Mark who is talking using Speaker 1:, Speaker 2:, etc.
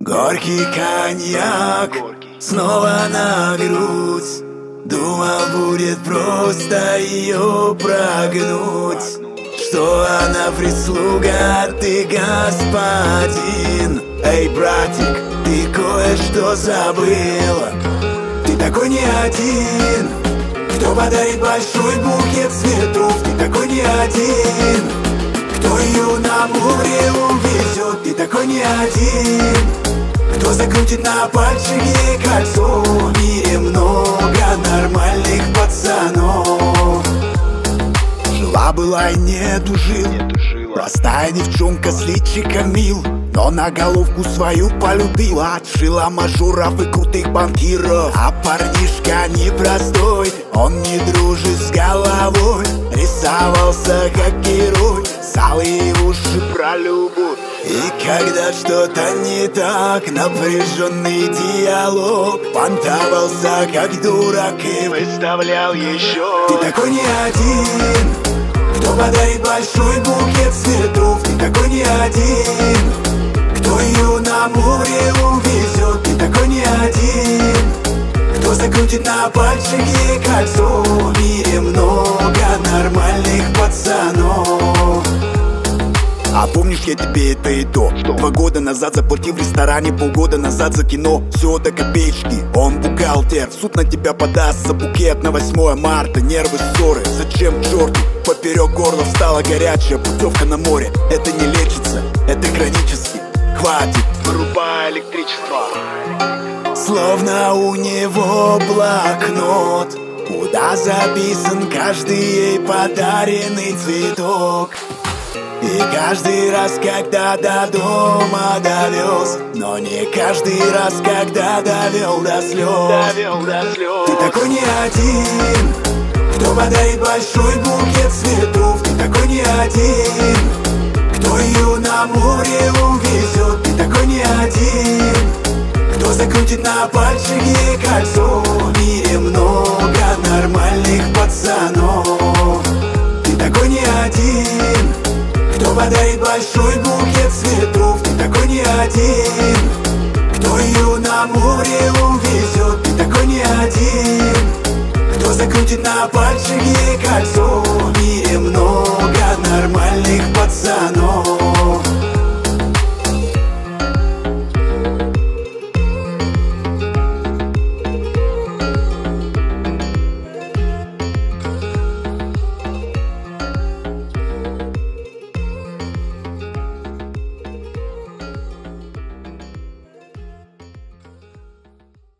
Speaker 1: Горький коньяк снова на грудь. Думал, будет просто ее прогнуть, что она прислуга, а ты господин. Эй, братик, ты кое-что забыла. Ты такой не один, кто подарит большой букет цветов. Ты такой не один, кто ее на море увезет. Ты такой не один, кто закрутит на пальчике кольцо. В мире много нормальных пацанов. Жила-была и нету жил, простая девчонка с личиком мил, но на головку свою полюбила. Отшила мажоров и крутых банкиров. А парнишка непростой, он не дружит с головой. Рисовался как герой, алые уши про любовь. И когда что-то не так, напряженный диалог, понтовался как дурак и выставлял еще. Ты такой не один, кто подарит большой букет цветов. Ты такой не один, кто ее на море увезет. Ты такой не один, кто закрутит на пальчике кольцо. В мире много нормальных пацанов. А помнишь, я тебе это и то 2 года назад заплатил в ресторане, полгода назад за кино. Все до копеечки, он бухгалтер. В суд на тебя подаст за букет на 8 марта. Нервы, ссоры, зачем к черту? Поперек горла встала горячая путевка на море. Это не лечится, это хронически. Хватит, вырубай электричество. Словно у него блокнот, куда записан каждый ей подаренный цветок. И каждый раз, когда до дома довез, но не каждый раз, когда довел до слез. Ты такой не один, кто подарит большой букет цветов. Ты такой не один, кто ее на море увезет. Ты такой не один, кто закрутит на пальчике кольцо. В мире много нормальных пацанов. Ты такой не один, кто подарит большой букет цветов. Ты такой не один, кто ее на море увезет. Ты такой не один, кто закрутит на пальчике кольцо. В мире много нормальных пацанов.